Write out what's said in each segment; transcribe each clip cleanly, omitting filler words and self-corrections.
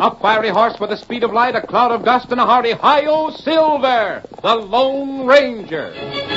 A fiery horse with the speed of light, a cloud of dust, and a hearty Hi-Yo Silver, the Lone Ranger.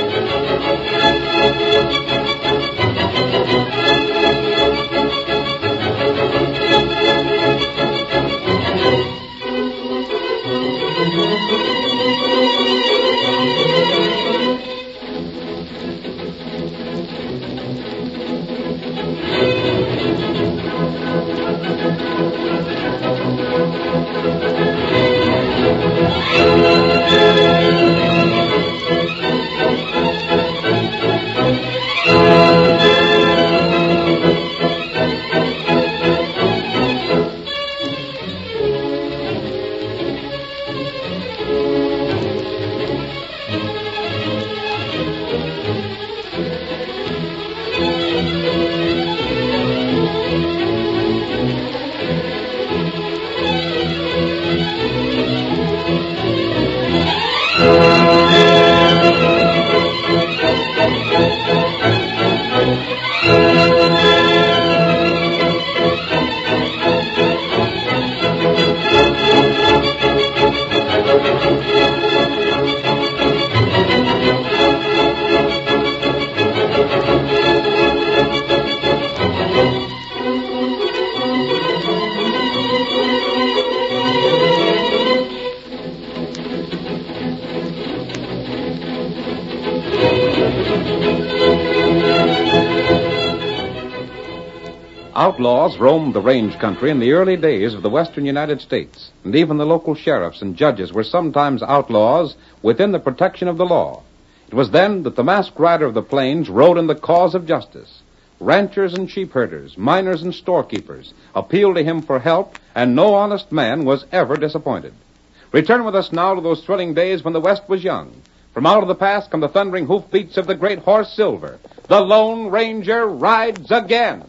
Outlaws roamed the range country in the early days of the western United States, and even the local sheriffs and judges were sometimes outlaws within the protection of the law. It was then that the masked rider of the plains rode in the cause of justice. Ranchers and sheep herders, miners and storekeepers appealed to him for help, and no honest man was ever disappointed. Return with us now to those thrilling days when the West was young. From out of the past come the thundering hoofbeats of the great horse Silver. The Lone Ranger rides again.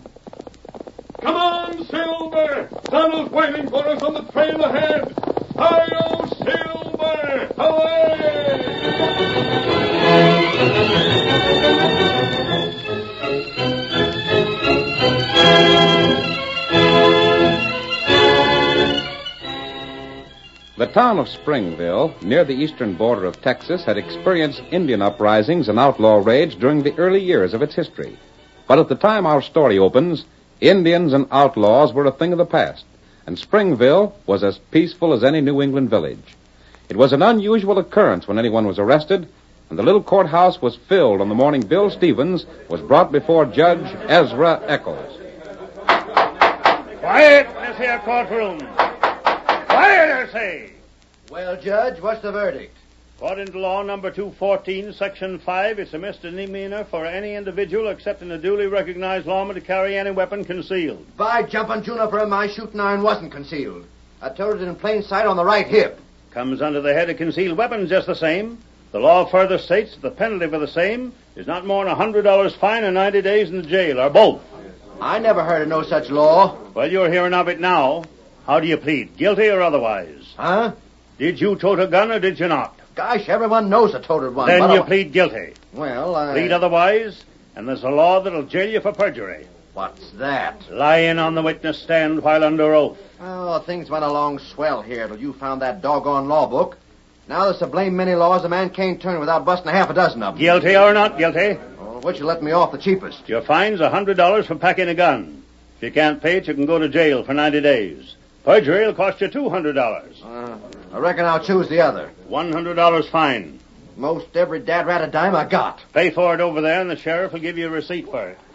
Come on, Silver! Donald's waiting for us on the trail ahead. Hi-Yo Silver! Away! The town of Springville, near the eastern border of Texas, had experienced Indian uprisings and outlaw raids during the early years of its history. But at the time our story opens, Indians and outlaws were a thing of the past, and Springville was as peaceful as any New England village. It was an unusual occurrence when anyone was arrested, and the little courthouse was filled on the morning Bill Stevens was brought before Judge Ezra Eccles. Quiet in this here courtroom. Quiet, I say. Well, Judge, what's the verdict? According to law number 214, section 5, it's a misdemeanor for any individual excepting a duly recognized lawman to carry any weapon concealed. By jumping Juniper, my shooting iron wasn't concealed. I toted it in plain sight on the right hip. Comes under the head of concealed weapons just the same. The law further states that the penalty for the same is not more than $100 fine and 90 days in the jail, or both. I never heard of no such law. Well, you're hearing of it now. How do you plead, guilty or otherwise? Huh? Did you tote a gun or did you not? Gosh, everyone knows I toted one. Then you plead guilty. Well, I... Plead otherwise, and there's a law that'll jail you for perjury. What's that? Lying on the witness stand while under oath. Oh, things went along swell here till you found that doggone law book. Now there's so blame many laws a man can't turn without busting half a dozen of them. Guilty or not guilty? Oh, which you let me off the cheapest? Your fine's $100 for packing a gun. If you can't pay it, you can go to jail for 90 days. Perjury will cost you $200. I reckon I'll choose the other. $100 fine. Most every dad rat a dime I got. Pay for it over there, and the sheriff will give you a receipt for it.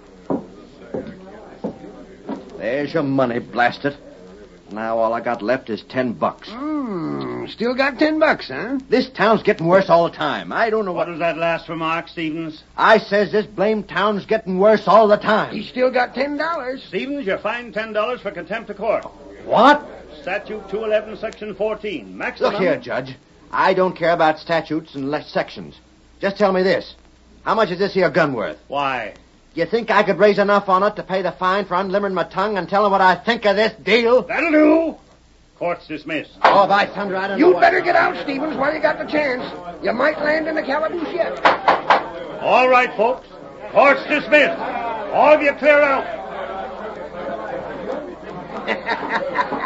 There's your money, blast it. Now all I got left is $10. Still got $10, huh? This town's getting worse all the time. I don't know What was that last remark, Stevens? I says this blame town's getting worse all the time. He still got $10. Stevens, you're fined $10 for contempt of court. What? Statute 211, section 14. Maximum... Look here, Judge. I don't care about statutes and sections. Just tell me this. How much is this here gun worth? Why? You think I could raise enough on it to pay the fine for unlimbering my tongue and tell him what I think of this deal? That'll do. Court's dismissed. Oh, by thunder, I don't know You what... better get out, Stevens, while you got the chance. You might land in the calaboose yet. All right, folks. Court's dismissed. All of you clear out.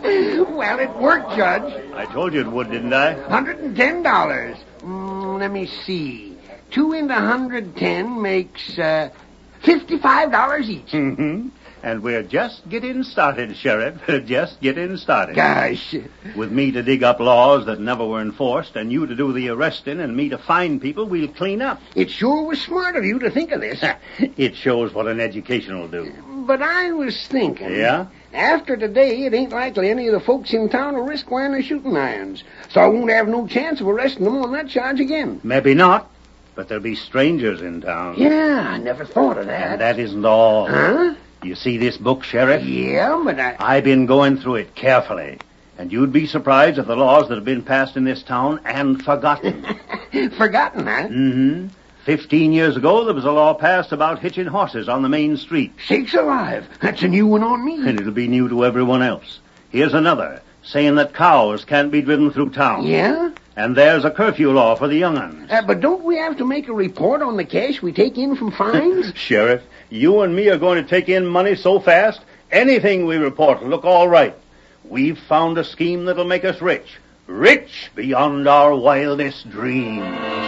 Well, it worked, Judge. I told you it would, didn't I? $110. Let me see. 2 into 110 makes $55 each. Mm-hmm. And we're just getting started, Sheriff. Just getting started. Gosh. With me to dig up laws that never were enforced, and you to do the arresting, and me to find people, we'll clean up. It sure was smart of you to think of this. It shows what an education will do. But I was thinking... Yeah? After today, it ain't likely any of the folks in town will risk wearing their shooting irons. So I won't have no chance of arresting them on that charge again. Maybe not, but there'll be strangers in town. Yeah, I never thought of that. And that isn't all. Huh? You see this book, Sheriff? Yeah, but I've been going through it carefully. And you'd be surprised at the laws that have been passed in this town and forgotten. Forgotten, huh? Mm-hmm. 15 years ago, there was a law passed about hitching horses on the main street. Sakes alive. That's a new one on me. And it'll be new to everyone else. Here's another, saying that cows can't be driven through town. Yeah? And there's a curfew law for the young'uns. But don't we have to make a report on the cash we take in from fines? Sheriff, you and me are going to take in money so fast, anything we report will look all right. We've found a scheme that'll make us rich. Rich beyond our wildest dreams.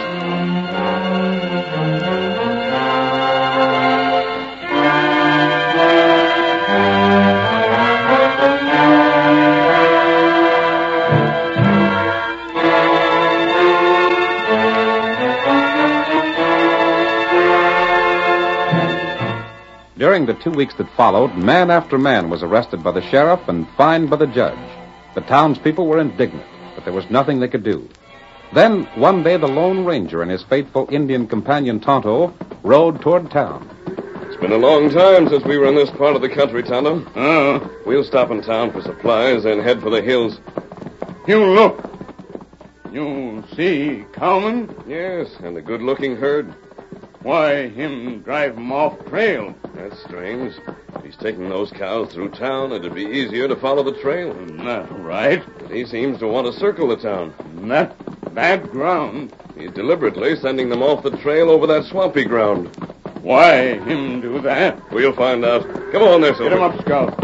During the 2 weeks that followed, man after man was arrested by the sheriff and fined by the judge. The townspeople were indignant, but there was nothing they could do. Then, one day, the Lone Ranger and his faithful Indian companion Tonto rode toward town. It's been a long time since we were in this part of the country, Tonto. We'll stop in town for supplies and head for the hills. You look. You see cowman? Yes, and a good-looking herd. Why, him drive 'em off trail. That's strange. If he's taking those cows through town, it'd be easier to follow the trail. That's right. But he seems to want to circle the town. That bad ground. He's deliberately sending them off the trail over that swampy ground. Why him do that? We'll find out. Come on there, Silver. Get him up, Scout.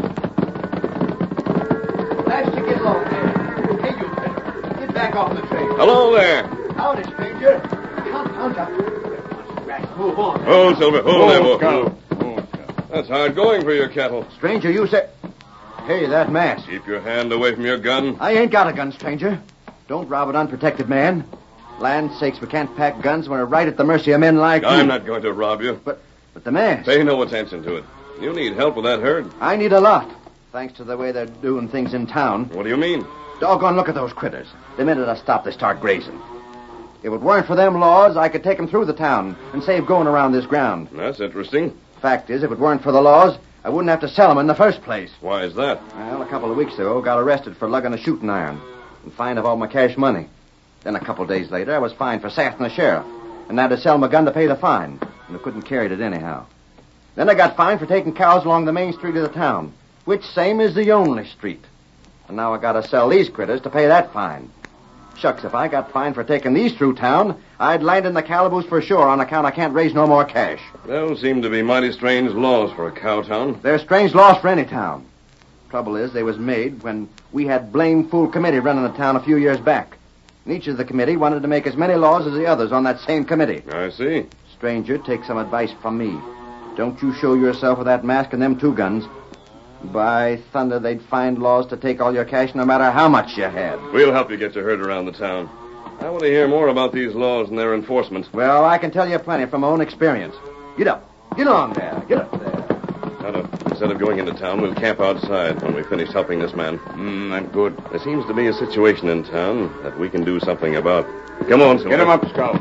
Nice to get along there. Hey, you fellow. Get back off the trail. Hello there. Howdy, stranger. Count up. Move on. Oh, Silver. Oh, there, boy. Scout. That's hard going for your cattle. Stranger, you say... Hey, that mask. Keep your hand away from your gun. I ain't got a gun, stranger. Don't rob an unprotected man. Land's sakes, we can't pack guns when we're right at the mercy of men like you. I'm not going to rob you. But the mask. Pay no attention to it. You need help with that herd. I need a lot, thanks to the way they're doing things in town. What do you mean? Doggone, look at those critters. The minute I stop, they start grazing. If it weren't for them laws, I could take them through the town and save going around this ground. That's interesting. Fact is, if it weren't for the laws, I wouldn't have to sell them in the first place. Why is that? Well, a couple of weeks ago, got arrested for lugging a shooting iron and fined of all my cash money. Then a couple of days later, I was fined for sassing the sheriff and had to sell my gun to pay the fine, and I couldn't carry it anyhow. Then I got fined for taking cows along the main street of the town, which same is the only street. And now I got to sell these critters to pay that fine. Shucks, if I got fined for taking these through town, I'd land in the calaboose for sure on account I can't raise no more cash. Those seem to be mighty strange laws for a cow town. They're strange laws for any town. Trouble is, they was made when we had blame fool committee running the town a few years back. And each of the committee wanted to make as many laws as the others on that same committee. I see. Stranger, take some advice from me. Don't you show yourself with that mask and them 2 guns. By thunder, they'd find laws to take all your cash no matter how much you had. We'll help you get your herd around the town. I want to hear more about these laws and their enforcement. Well, I can tell you plenty from my own experience. Get up. Get along there. Get up there. Tonto, instead of going into town, we'll camp outside when we finish helping this man. That's good. There seems to be a situation in town that we can do something about. Come on, Silver. Get him up, Scout.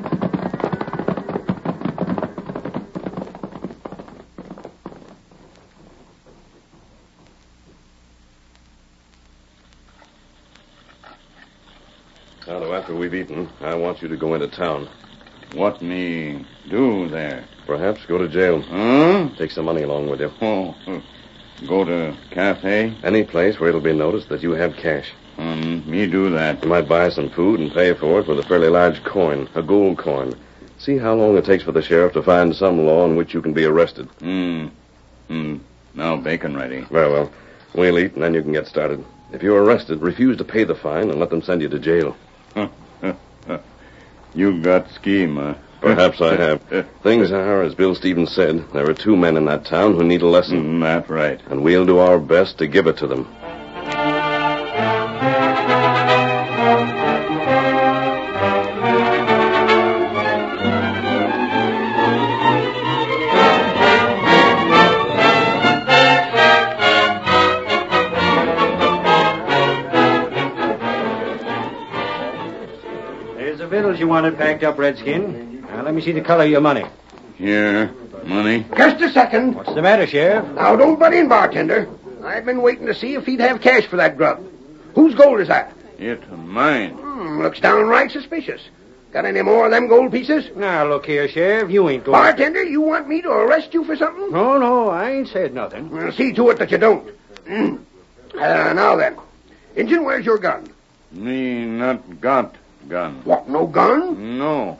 Tonto, after we've eaten, I want you to go into town. What me do there? Perhaps go to jail. Huh? Take some money along with you. Oh, go to cafe? Any place where it'll be noticed that you have cash. Me do that. You might buy some food and pay for it with a fairly large coin, a gold coin. See how long it takes for the sheriff to find some law in which you can be arrested. Now bacon ready. Very well. We'll eat, and then you can get started. If you're arrested, refuse to pay the fine and let them send you to jail. You got scheme, huh? Perhaps I have. Things are, as Bill Stevens said, there are 2 men in that town who need a lesson. That's right. And we'll do our best to give it to them. There's the victuals you wanted packed up, Redskin. Now, let me see the color of your money. Here, money. Just a second. What's the matter, Sheriff? Now, don't butt in, bartender. I've been waiting to see if he'd have cash for that grub. Whose gold is that? It's mine. Looks downright suspicious. Got any more of them gold pieces? Now, look here, Sheriff. You ain't going... Bartender, you want me to arrest you for something? No, I ain't said nothing. Well, see to it that you don't. Now then. Injun, where's your gun? Me not got gun. What, no gun? No.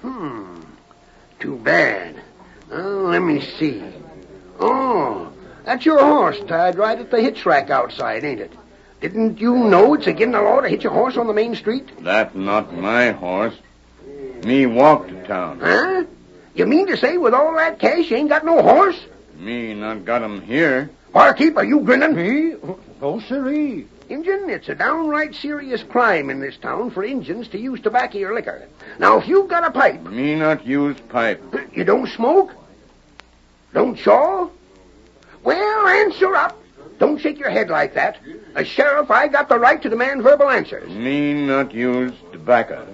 Too bad. Let me see. Oh, that's your horse tied right at the hitch rack outside, ain't it? Didn't you know it's against the law to hitch a horse on the main street? That not my horse. Me walk to town. Huh? You mean to say with all that cash you ain't got no horse? Me not got him here. Barkeep, are you grinning? Me? Oh, sirree. Injun, it's a downright serious crime in this town for Injuns to use tobacco or liquor. Now, if you've got a pipe... Me not use pipe. You don't smoke? Don't chaw? Well, answer up. Don't shake your head like that. As sheriff, I got the right to demand verbal answers. Me not use tobacco.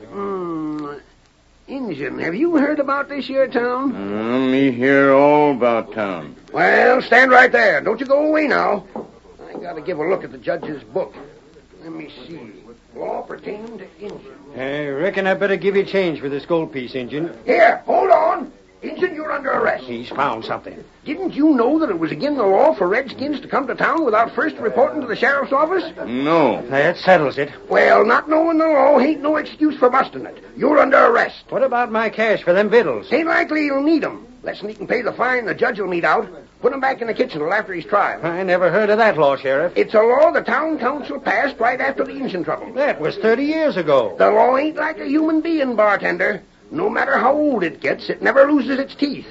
Injun, have you heard about this here town? Me hear all about town. Well, stand right there. Don't you go away now. I gotta give a look at the judge's book. Let me see. Law pertaining to Injun. I reckon I better give you change for this gold piece, Injun. Here, hold on. Injun, you're under arrest. He's found something. Didn't you know that it was against the law for Redskins to come to town without first reporting to the sheriff's office? No. That settles it. Well, not knowing the law ain't no excuse for busting it. You're under arrest. What about my cash for them victuals? Ain't likely you'll need 'em. Less than he can pay the fine, the judge will meet out. Put 'em back in the kitchen till after his trial. I never heard of that law, Sheriff. It's a law the town council passed right after the Indian trouble. That was 30 years ago. The law ain't like a human being, bartender. No matter how old it gets, it never loses its teeth.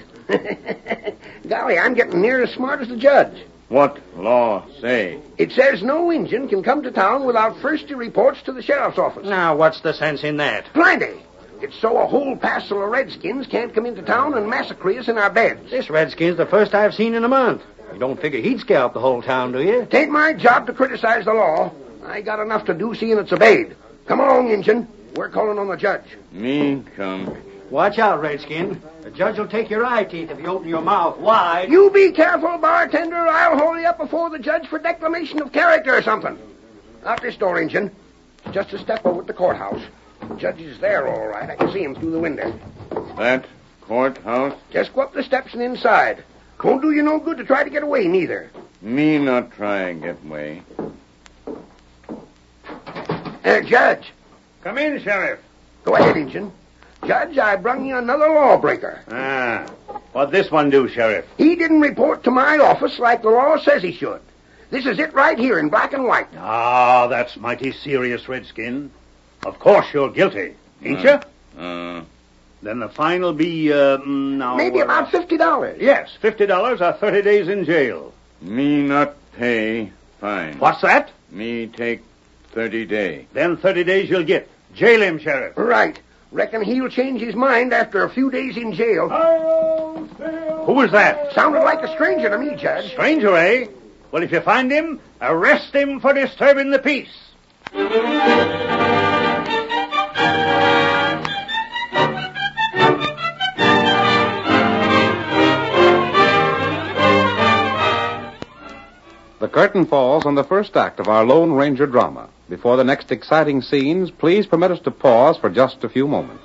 Golly, I'm getting near as smart as the judge. What law say? It says no Injun can come to town without first he reports to the sheriff's office. Now, what's the sense in that? Plenty. It's so a whole passel of Redskins can't come into town and massacre us in our beds. This Redskin's the first I've seen in a month. You don't figure he'd scalp the whole town, do you? It ain't my job to criticize the law. I got enough to do seeing it's obeyed. Come along, Injun. We're calling on the judge. Me come. Watch out, Redskin. The judge will take your eye teeth if you open your mouth wide. You be careful, bartender. I'll hold you up before the judge for declamation of character or something. Out this door, Injun. It's just a step over at the courthouse. The judge is there, all right. I can see him through the window. That courthouse? Just go up the steps and inside. Won't do you no good to try to get away, neither. Me not try get away. Judge. Come in, Sheriff. Go ahead, Injun. Judge, I brung you another lawbreaker. What'd this one do, Sheriff? He didn't report to my office like the law says he should. This is it right here in black and white. Ah, that's mighty serious, Redskin. Of course you're guilty, ain't you? Then the fine will be, now... Maybe about $50. Yes, $50 or 30 days in jail. Me not pay fine. What's that? Me take 30 day. Then 30 days you'll get. Jail him, Sheriff. Right. Reckon he'll change his mind after a few days in jail. Who was that? Sounded like a stranger to me, Judge. Stranger, eh? Well, if you find him, arrest him for disturbing the peace. The curtain falls on the first act of our Lone Ranger drama. Before the next exciting scenes, please permit us to pause for just a few moments.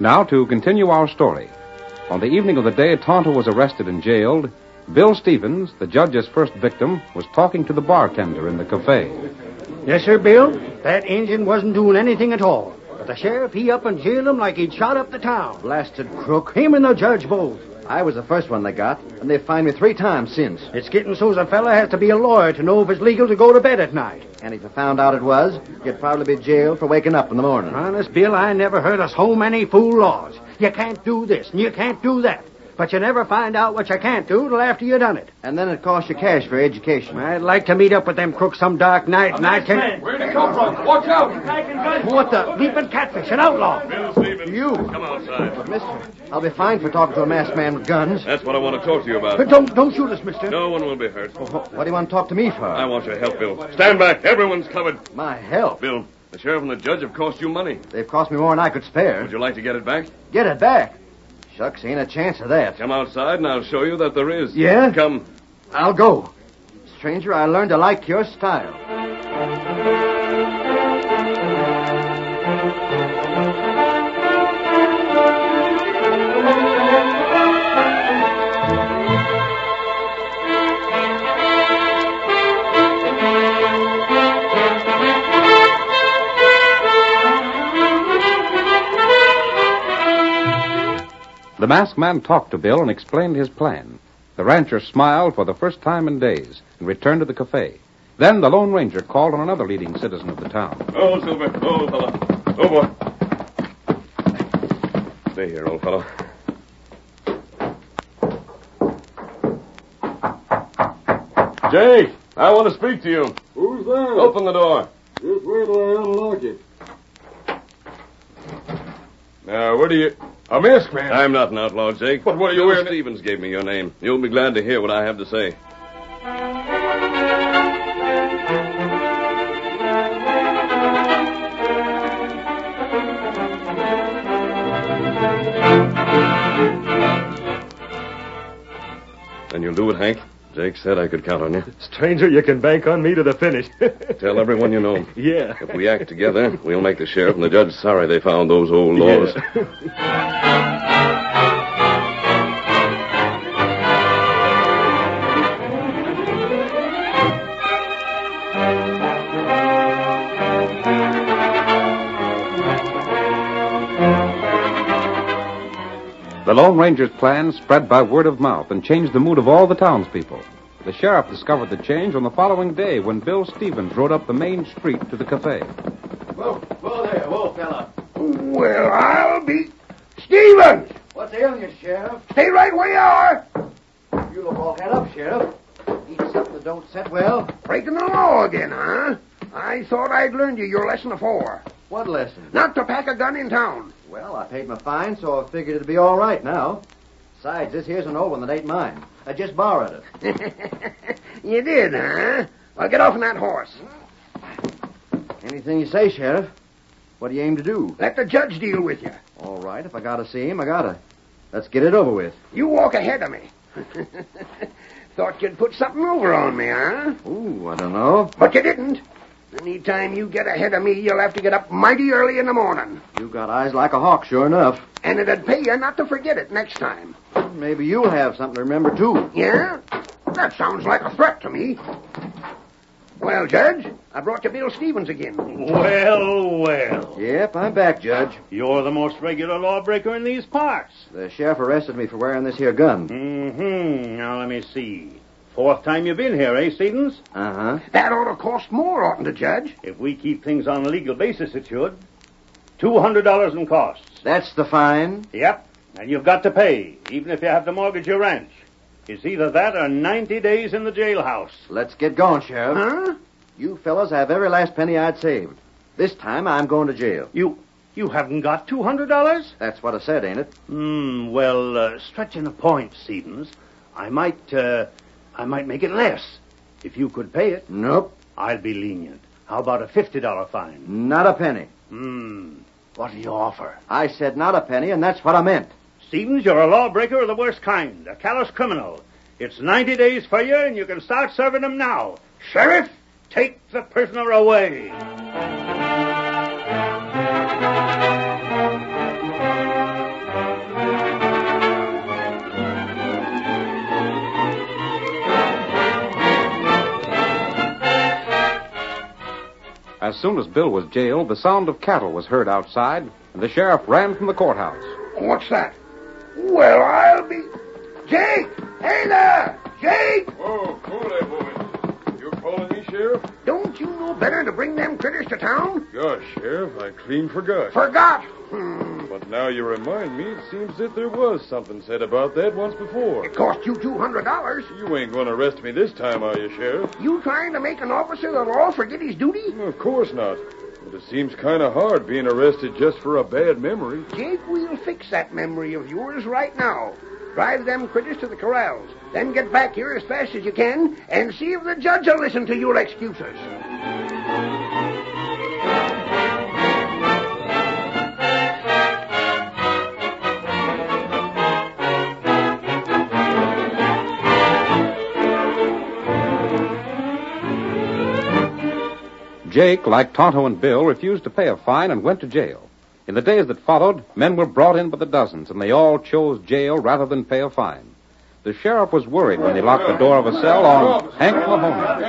Now, to continue our story. On the evening of the day Tonto was arrested and jailed, Bill Stevens, the judge's first victim, was talking to the bartender in the cafe. Yes, sir, Bill. That Injun wasn't doing anything at all. But the sheriff, he up and jailed him like he'd shot up the town. Blasted crook. Him and the judge both. I was the first one they got, and they've fined me 3 times since. It's getting so's a fella has to be a lawyer to know if it's legal to go to bed at night. And if I found out it was, you'd probably be jailed for waking up in the morning. Honest, Bill, I never heard of so many fool laws. You can't do this, and you can't do that. But you never find out what you can't do till after you done it. And then it costs you cash for education. I'd like to meet up with them crooks some dark night, and I can... Where'd he come from? Watch out! What the? Leaping catfish, an outlaw. Bill Stevens. You. Come outside. Mister, I'll be fined for talking to a masked man with guns. That's what I want to talk to you about. But don't shoot us, mister. No one will be hurt. What do you want to talk to me for? I want your help, Bill. Stand back. Everyone's covered. My help? Bill, the sheriff and the judge have cost you money. They've cost me more than I could spare. Would you like to get it back? Get it back? Shucks, ain't a chance of that. Come outside and I'll show you that there is. Yeah? Come. I'll go. Stranger, I learned to like your style. The masked man talked to Bill and explained his plan. The rancher smiled for the first time in days and returned to the cafe. Then the Lone Ranger called on another leading citizen of the town. Oh, Silver. Oh, fella. Oh, boy. Stay here, old fellow. Jake, I want to speak to you. Who's there? Open the door. Just wait till I unlock it. Now, where do you... A masked man. I'm not an outlaw, Jake. But what are you Bill wearing? Stevens gave me your name. You'll be glad to hear what I have to say. Then you'll do it, Hank? Jake said I could count on you. Stranger, you can bank on me to the finish. Tell everyone you know. Yeah. If we act together, we'll make the sheriff and the judge sorry they found those old laws. The Lone Ranger's plan spread by word of mouth and changed the mood of all the townspeople. The sheriff discovered the change on the following day when Bill Stevens rode up the main street to the cafe. Whoa there, fella. Well, I'll be... Stevens! What's ailing you, Sheriff? Stay right where you are. You look all head up, Sheriff. Eat something that don't set well. Breaking the law again, huh? I thought I'd learned you your lesson afore. What lesson? Not to pack a gun in town. Well, I paid my fine, so I figured it'd be all right now. Besides, this here's an old one that ain't mine. I just borrowed it. You did, huh? Well, get off on that horse. Anything you say, Sheriff. What do you aim to do? Let the judge deal with you. All right, if I gotta see him, I gotta. Let's get it over with. You walk ahead of me. Thought you'd put something over on me, huh? Ooh, I don't know. But you didn't. Anytime you get ahead of me, you'll have to get up mighty early in the morning. You got eyes like a hawk, sure enough. And it'd pay you not to forget it next time. Maybe you'll have something to remember, too. Yeah? That sounds like a threat to me. Well, Judge, I brought you Bill Stevens again. Well. Yep, I'm back, Judge. You're the most regular lawbreaker in these parts. The sheriff arrested me for wearing this here gun. Mm-hmm. Now, let me see. 4th time you've been here, eh, Stevens? Uh-huh. That ought to cost more, oughtn't it, Judge? If we keep things on a legal basis, it should. $200 in costs. That's the fine? Yep. And you've got to pay, even if you have to mortgage your ranch. It's either that or 90 days in the jailhouse. Let's get going, Sheriff. Huh? You fellas have every last penny I'd saved. This time, I'm going to jail. You haven't got $200? That's what I said, ain't it? Well, stretching a point, Stevens. I might make it less. If you could pay it. Nope. I'll be lenient. How about a $50 fine? Not a penny. What do you offer? I said not a penny, and that's what I meant. Stevens, you're a lawbreaker of the worst kind, a callous criminal. It's 90 days for you, and you can start serving them now. Sheriff, take the prisoner away. As soon as Bill was jailed, the sound of cattle was heard outside, and the sheriff ran from the courthouse. What's that? Well, I'll be... Jake! Hey there! Jake! Oh, cool there, boys. You calling me, Sheriff? Don't you know better to bring them critters to town? Gosh, Sheriff, I clean forgot. Forgot? But now you remind me, it seems that there was something said about that once before. It cost you $200. You ain't going to arrest me this time, are you, Sheriff? You trying to make an officer of the law forget his duty? Of course not. But it seems kind of hard being arrested just for a bad memory. Jake, we'll fix that memory of yours right now. Drive them critters to the corrals. Then get back here as fast as you can and see if the judge will listen to your excuses. Jake, like Tonto and Bill, refused to pay a fine and went to jail. In the days that followed, men were brought in by the dozens, and they all chose jail rather than pay a fine. The sheriff was worried when he locked the door of a cell on Hank Mahoney.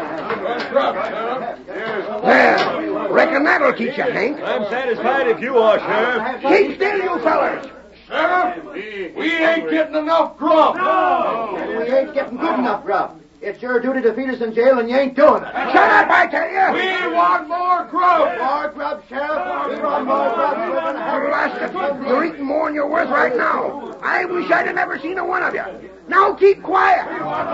Well, reckon that'll teach you, Hank. I'm satisfied if you are, Sheriff. Keep still, you fellers. Sheriff, we ain't getting enough grub. And we ain't getting good enough grub. It's your duty to feed us in jail, and you ain't doing it. Shut up, I tell you. We want more grub. More grub, Sheriff. We want more grub. We're going to have Blast it. You're eating more than you're worth right now. I wish I'd have never seen a one of you. Now keep quiet.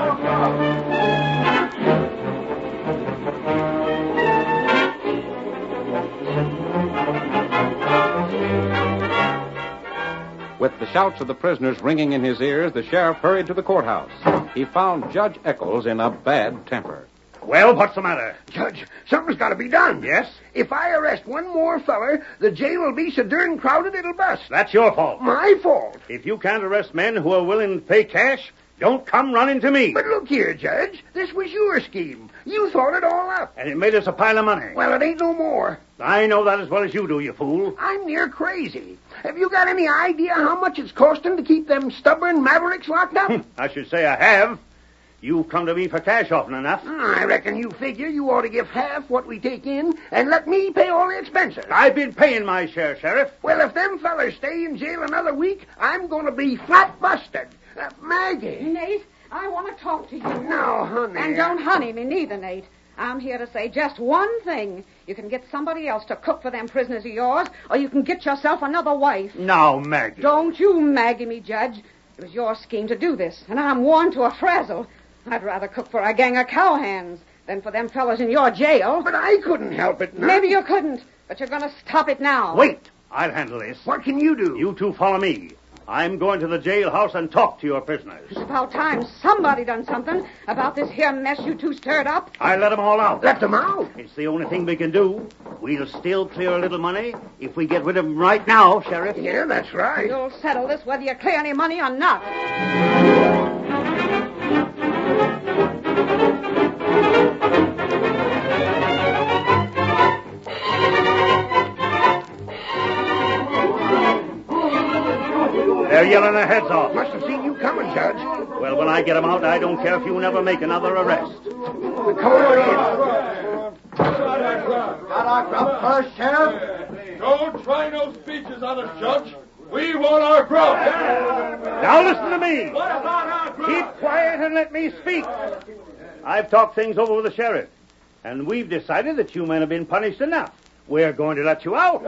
With the shouts of the prisoners ringing in his ears, the sheriff hurried to the courthouse. He found Judge Eccles in a bad temper. Well, what's the matter? Judge, something's got to be done. Yes? If I arrest one more feller, the jail will be so darn crowded it'll bust. That's your fault. My fault. If you can't arrest men who are willing to pay cash, don't come running to me. But look here, Judge. This was your scheme. You thought it all up. And it made us a pile of money. Well, it ain't no more. I know that as well as you do, you fool. I'm near crazy. Have you got any idea how much it's costing to keep them stubborn mavericks locked up? I should say I have. You've come to me for cash often enough. I reckon you figure you ought to give half what we take in and let me pay all the expenses. I've been paying my share, Sheriff. Well, if them fellers stay in jail another week, I'm going to be flat busted. Maggie. Nate, I want to talk to you. No, honey. And don't honey me neither, Nate. I'm here to say just one thing. You can get somebody else to cook for them prisoners of yours, or you can get yourself another wife. Now, Maggie. Don't you Maggie me, Judge. It was your scheme to do this, and I'm worn to a frazzle. I'd rather cook for a gang of cowhands than for them fellas in your jail. But I couldn't help it. Maybe you couldn't, but you're going to stop it now. Wait. I'll handle this. What can you do? You two follow me. I'm going to the jailhouse and talk to your prisoners. It's about time somebody done something about this here mess you two stirred up. I'll let them all out. Let them out? It's the only thing we can do. We'll still clear a little money if we get rid of them right now, Sheriff. Yeah, that's right. You'll settle this whether you clear any money or not. They're yelling their heads off. Must have seen you coming, Judge. Well, when I get them out, I don't care if you never make another arrest. Come on in. Got our grub first, Sheriff? Don't try no speeches on us, Judge. We want our grub. Now listen to me. Keep quiet and let me speak. I've talked things over with the sheriff, and we've decided that you men have been punished enough. We're going to let you out.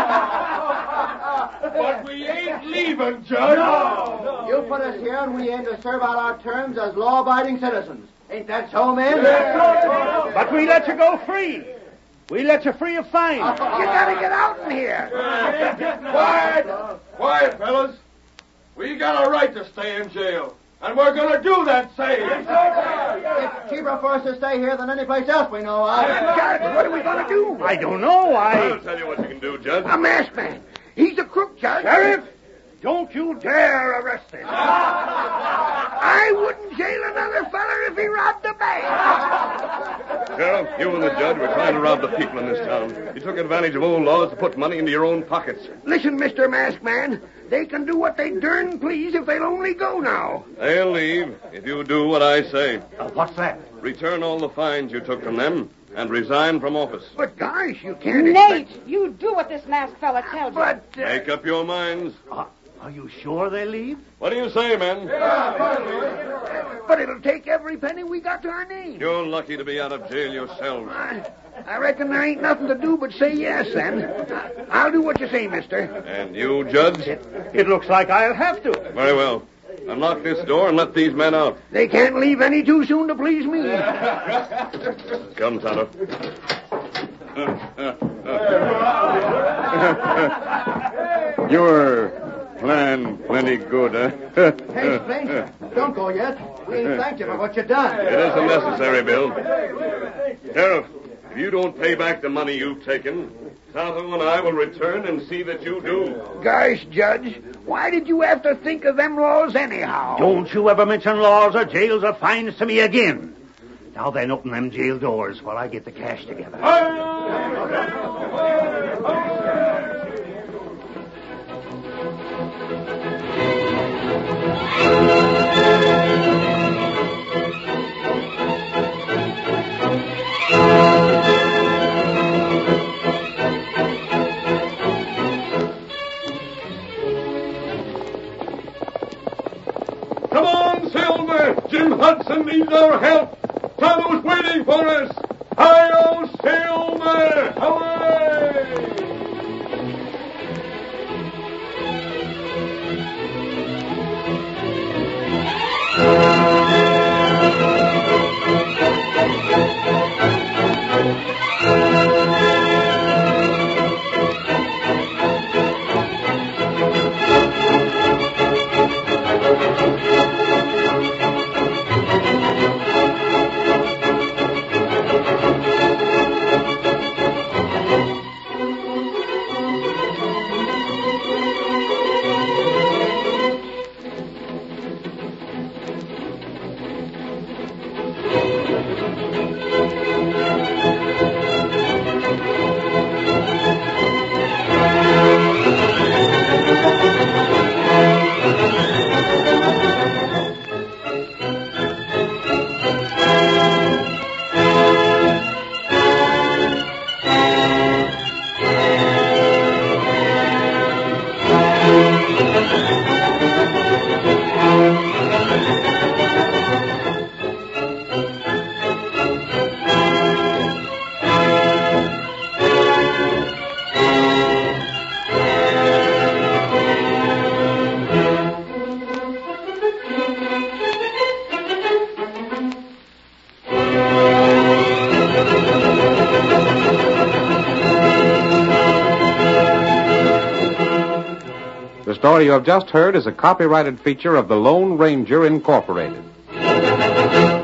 But we ain't leaving, Judge. No. You put us here, and we aim to serve out our terms as law-abiding citizens. Ain't that so, men? But we let you go free. We let you free of fine. You gotta get out in here. Quiet. Quiet, fellas. We got a right to stay in jail. And we're going to do that same. It's cheaper for us to stay here than any place else we know of. Judge, what are we gonna do? I don't know. I'll tell you what you can do, Judge. A masked man. He's a crook, Judge. Sheriff, don't you dare arrest him. I wouldn't jail another feller if he robbed a bank. Sheriff, you and the judge were trying to rob the people in this town. You took advantage of old laws to put money into your own pockets. Listen, Mr. Masked Man, they can do what they darn please if they'll only go now. They'll leave if you do what I say. What's that? Return all the fines you took from them and resign from office. But, guys, you can't Nate, expect... you do what this masked fella tells you. But, Make up your minds. Are you sure they leave? What do you say, men? but it'll take every penny we got to our name. You're lucky to be out of jail yourselves. I reckon there ain't nothing to do but say yes, then. I'll do what you say, mister. And you, Judge? It looks like I'll have to. Very well. Unlock this door and let these men out. They can't leave any too soon to please me. Come, Tonto. Your plan plenty good, Hey, Splint, don't go yet. We ain't thanked you for what you done. It isn't necessary, Bill. Sheriff, if you don't pay back the money you've taken, Tonto and I will return and see that you do. Gosh, Judge, why did you have to think of them laws anyhow? Don't you ever mention laws or jails or fines to me again. Now then, open them jail doors while I get the cash together. Come on, Silver! Jim Hudson needs our help! Tonto's waiting for us! Hi-yo, Silver! Away! The story you have just heard is a copyrighted feature of the Lone Ranger Incorporated.